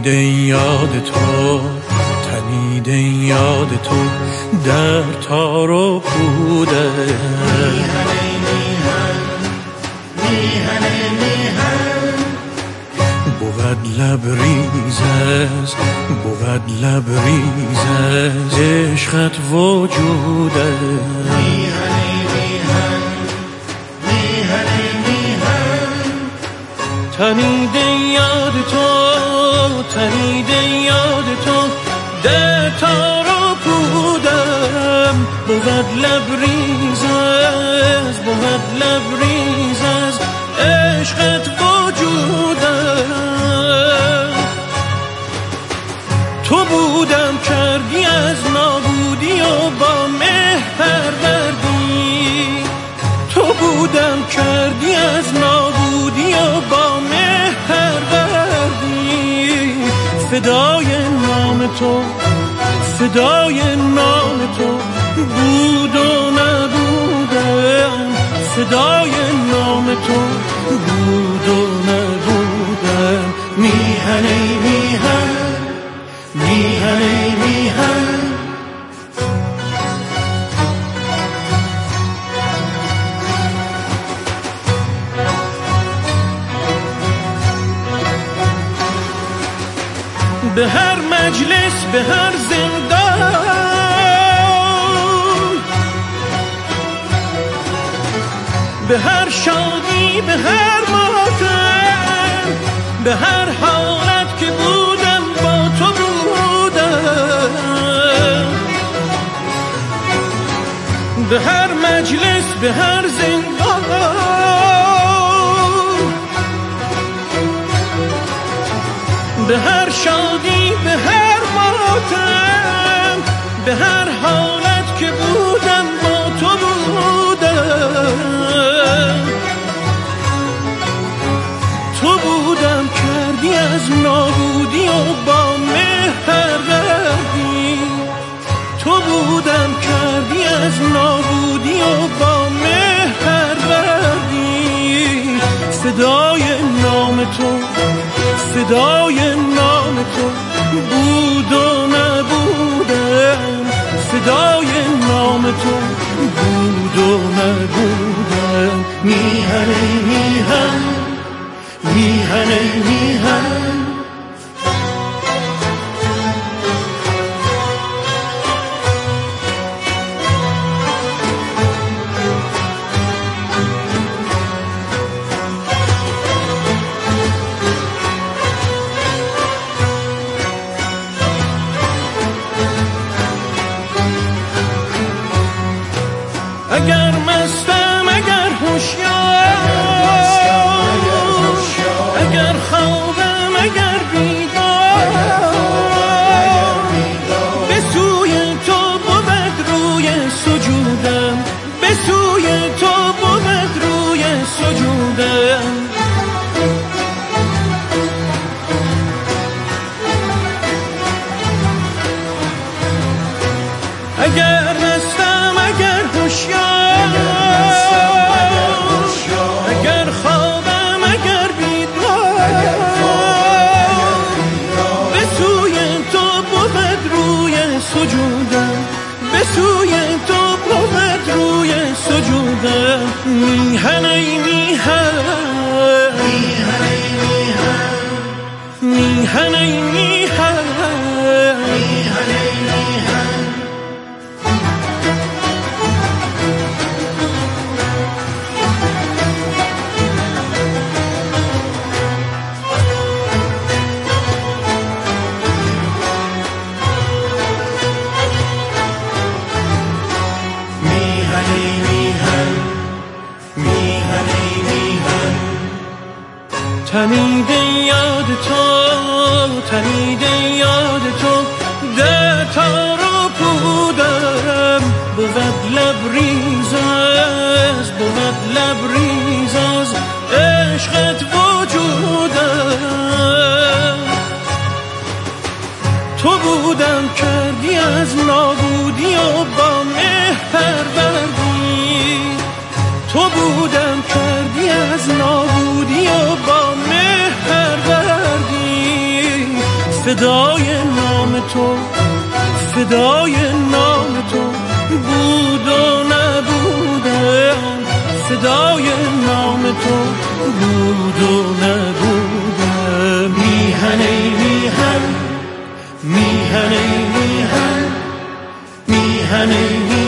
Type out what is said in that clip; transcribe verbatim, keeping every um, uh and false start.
تنیده یاد تو، تنیده یاد تو در تار و پوده. میهنه میهن میهنه میهن بود لبریزز بود لبریزز عشقت وجوده. میهنه میهن میهنه میهن تنیده یاد تو، تنیده یاد تو در تار و پودم. بود لبریزز بود لبریزز عشقت وجودم. تو بودم کردی از نابودی و با مهر پروردی. تو بودم کردی از نابودی و با مهر پروردی. فدای نام تو، فدای نام تو بود و نبودم. فدای نام تو بود و نبودم. میهنه میهن میهنه میهن به هر مجلس به هر زندان، به هر شادی به هر ماتم، به هر حالت که بودم با تو بودم. به هر مجلس به هر زندان، به هر شادی به هر ماتم، به هر حالت که بودم با تو بودم. تو بودم کردی از نابودی و با مهر پروردی. تو بودم کردی از نابودی و با مهر پروردی. فدای نام تو، فدای نام تو بود و نبودم. فدای نام تو بود و نبودم. میهنه میهن میهنه میهن اگر مستم اگر هوشیار، اگر خوابم اگر بیدار، به سوی تو بود روی سجودم. به سوی تو بود روی سجودم. اگر مستم اگر هوشیار، اگر خوابم اگر بیدار، به سوی تو بود روی سجودم. به سوی تو بود روی سجودم. میهنه میهن میهنه میهن میهنه میهن میهنه میهن تنیده یاد تو، تنیده یاد تو در تار و پودم. بود لبریزز بود لبریزز عشقت وجودم. تو بودم کردی از نابودی و با مهر پروردی. تو بودم کردی از نابودی و با مهر پروردی. فدای نام تو، فدای نام تو بود و نبودم، فدای نام تو بود و نبودم. میهن ای میهن، میهن ای میهن، میهن ای میهن.